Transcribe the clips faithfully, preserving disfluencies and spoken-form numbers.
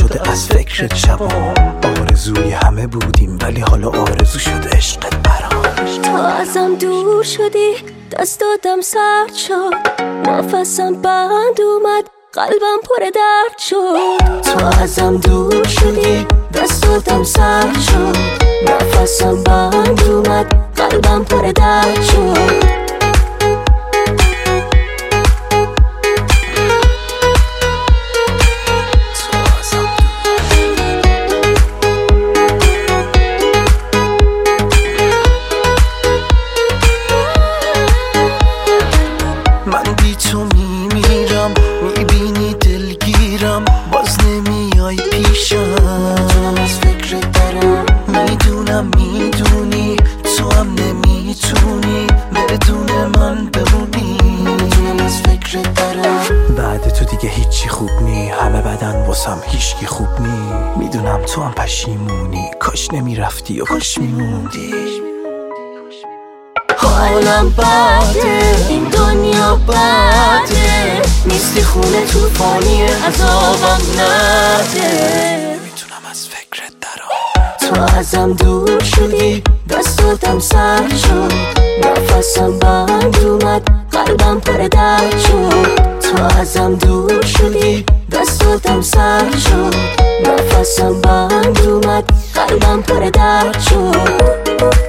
شده از فکرت شبام. آرزوی همه بودیم ولی حالا آرزو شد عشقت برام. تا ازم دور شدی دست دادم سرد شد، نفسم بند اومد قلبم پر درد شد. تا ازم دور شدی دست دادم سرد شد، نفسم بند اومد قلبم پر درد شد. من بی تو میمیرم، میبینی دلگیرم، باز نمیای پیشم. میدونم از فکرت دارم، میدونم میدونی تو هم نمیتونی بدون من بمونی. میدونم از فکرت دارم، بعد تو دیگه هیچی خوب نی، همه بدن واسم هیچکی خوب نی. میدونم تو هم پشیمونی، کاش نمیرفتی و کاش میموندی. حالم بده، این دنیا بده، نیستی خونه توفانی عذابم نده. میتونم از فکرت درام. تو ازم دور شدی دست دادم سرد شد، نفسم بند اومد قلبم پر درد شد. تو ازم دور شدی دست دادم سرد شد، نفسم بند اومد قلبم پر درد شد.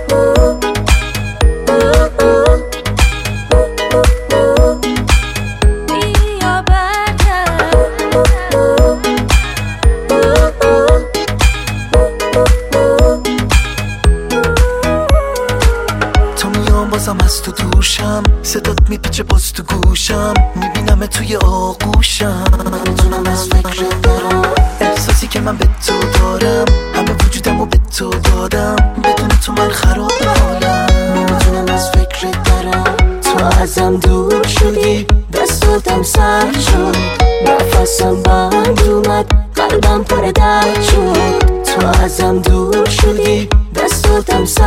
بازم از تو دوشم، صدات میپیچه باز تو گوشم، میبینم توی آغوشم. میتونم از فکرت دارم، احساسی که من به تو دارم، همه وجودمو به تو دادم، بدون تو من خراب حالم. میتونم از فکرت دارم. تو ازم دور شدی دست دادم سرد شد، نفسم بند اومد قلبم پر درد شد. تو ازم دور شدی دست دادم سرد